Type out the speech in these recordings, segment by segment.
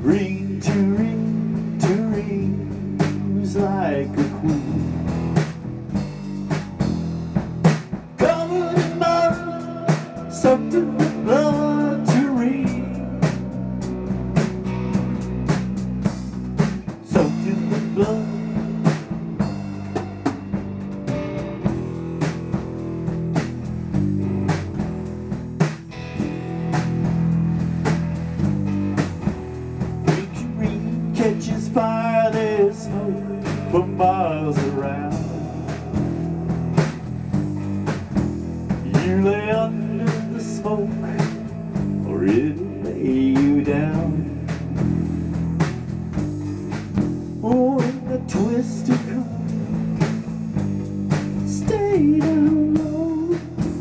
Who's like a queen. Covered in mud, soaked in the blood to read. Soaked in the blood. Catches fire, there's smoke for miles around. You lay under the smoke, or it'll lay you down. Oh, in the twisted corner, stay down low.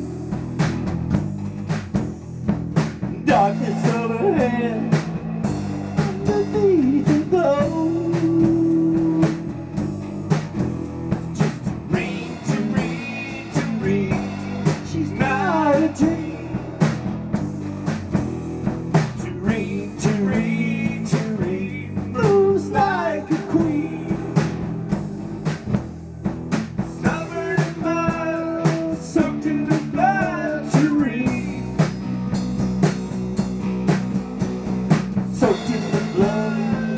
Darkness overhead, underneath the glow. Just to read, she's not a dream. To read, moves like a queen. Summer in miles, soaked in the blood to read. Soaked in the blood.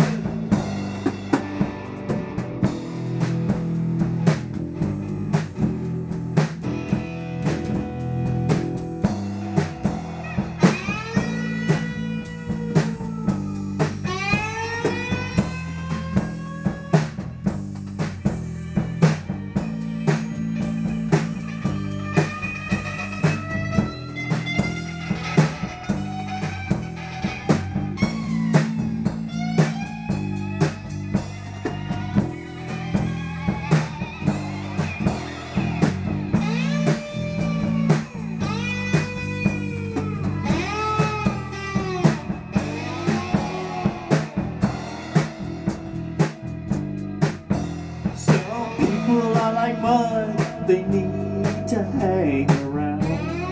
People are like mud, they need to hang around.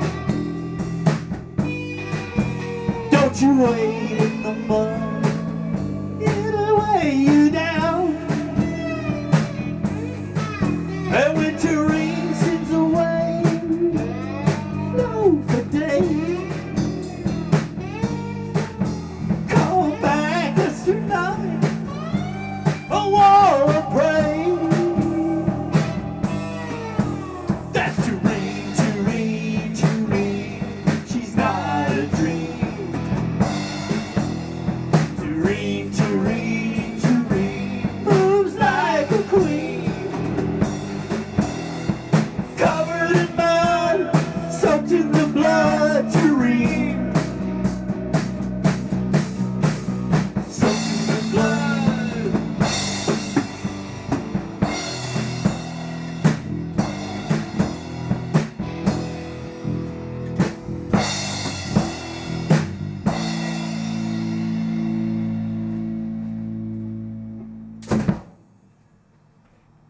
Don't you wait in the mud, it'll weigh you down. And when to